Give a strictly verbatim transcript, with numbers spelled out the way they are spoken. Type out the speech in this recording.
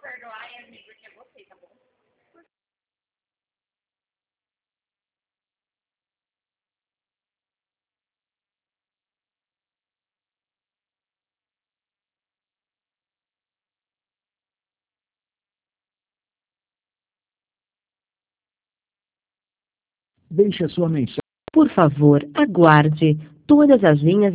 perdoar, Yasmin, porque é você, tá bom? Deixe a sua mensagem. Por favor, aguarde. Todas as linhas